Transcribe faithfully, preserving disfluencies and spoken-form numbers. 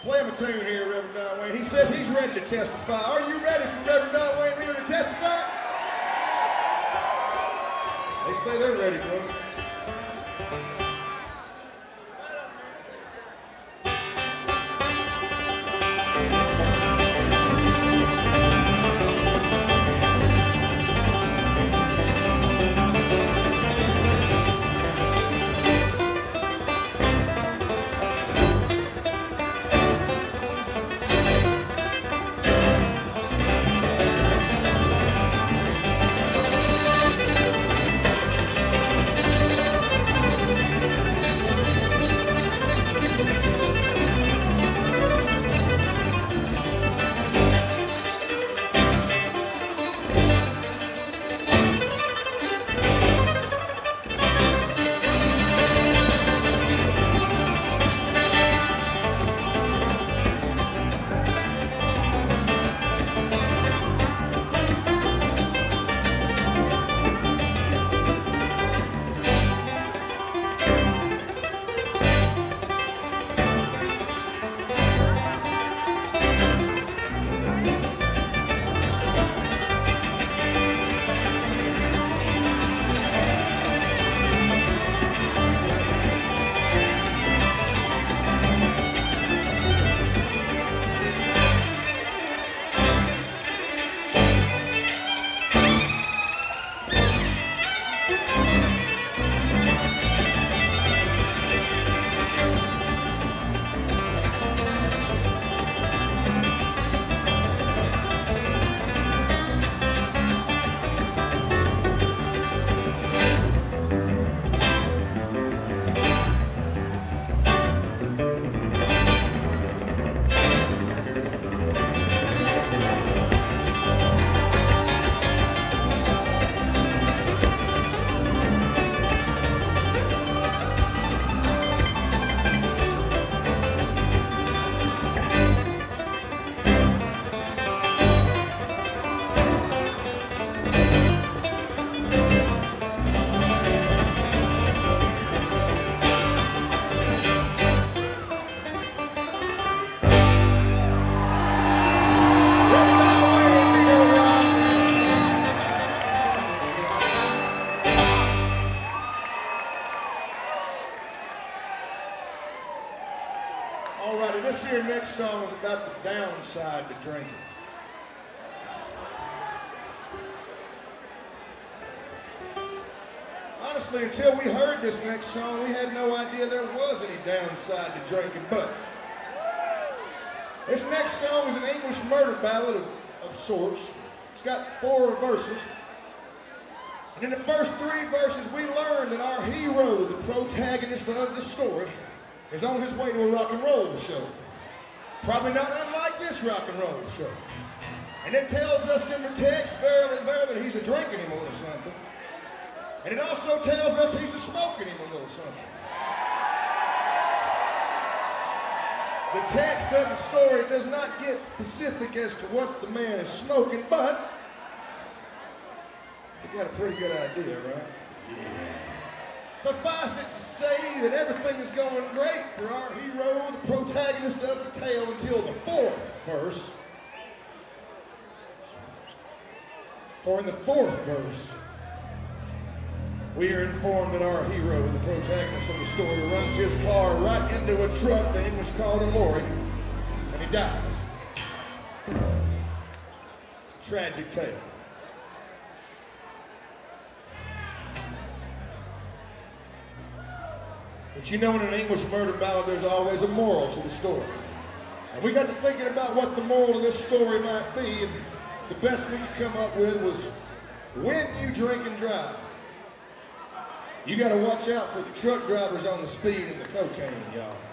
Play him a tune here, Reverend Don Wayne. He says he's ready to testify. Are you ready for Reverend Don Wayne here to testify? They say they're ready, brother. Alrighty, this here next song is about the downside to drinking. Honestly, until we heard this next song, we had no idea there was any downside to drinking, but this next song is an English murder ballad of, of sorts. It's got four verses. And in the first three verses, we learn that our hero, the protagonist of the story, is on his way to a rock and roll show. Probably not unlike this rock and roll show. And it tells us in the text, verily, verily, he's a drinking him a little something. And it also tells us he's a smoking him a little something. The text of the story does not get specific as to what the man is smoking, but you got a pretty good idea, right? Yeah. Suffice it to say that everything is going great for our hero, the protagonist of the tale, until the fourth verse. For in the fourth verse, we are informed that our hero, the protagonist of the story, runs his car right into a truck the English called a lorry, and he dies. It's a tragic tale. But you know, in an English murder ballad, there's always a moral to the story. And we got to thinking about what the moral of this story might be, and the best we could come up with was, when you drink and drive, you got to watch out for the truck drivers on the speed and the cocaine, y'all.